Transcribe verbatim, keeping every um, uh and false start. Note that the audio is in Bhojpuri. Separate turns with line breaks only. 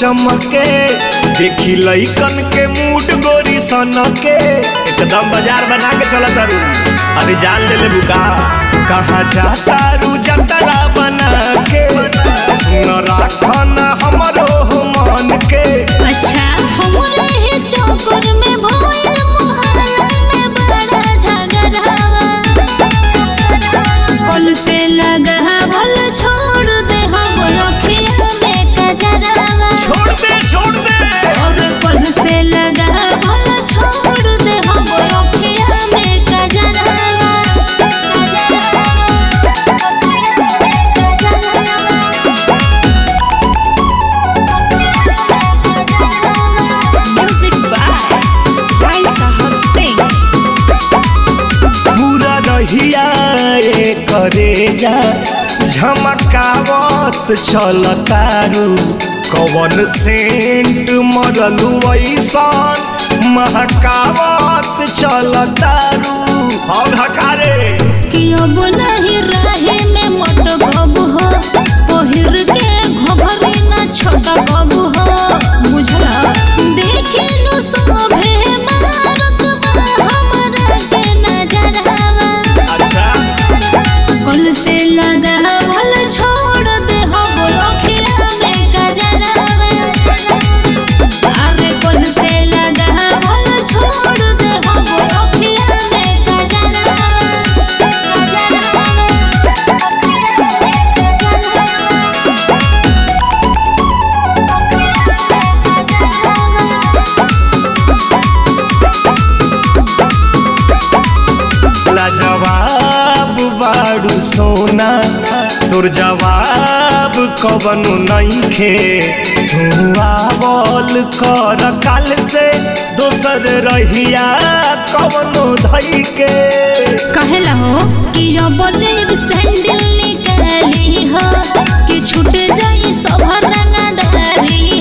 चमके देखी लइकन के मूड गोरी सन के एकदम बाजार बना के चला तारू। अरे जान ले ले बुका कहाँ जाता रू जतरा बना के सुन राखन हमरो मन के।
अच्छा हमरे ही चौकर में भइल मोहल्ला में बड़ा झगड़ावा कल से लगा भल छोड़ दे हम अखिया में कजरावा।
छोड़ दे छोड़ दे
और कल से लगा भल छोड़ दे हम अखिया में कजरावा कजरावा म्यूजिक बाय भाई साहब सिंह।
पूरा रहिया ए करे जा झमकावत चलतारू कवन सेंट मरलू ऐसन महकावत चलतारू। और हकारे
कि अब नहीं रहे में मट गबू हो पहिर के घघरी न छोट गबू हो बुझला देखे नु सोभे मारत बा हमरा के नजरवा।
अच्छा
कल से लगा भल छोड़ दे हम अखिया में कजरावा। अरे कल से लगा भल छोड़ दे हम अखिया में कजरावा कजरावा
लाजवाब बाड़ू सोना तोर जवाब कवनु नइखे। तू आवल कर काल से दोसर रहिया कवनु धई के।
कहेला हो कि अब जेब सैंडल निकाली हो कि छूट जाई सब रंगदारी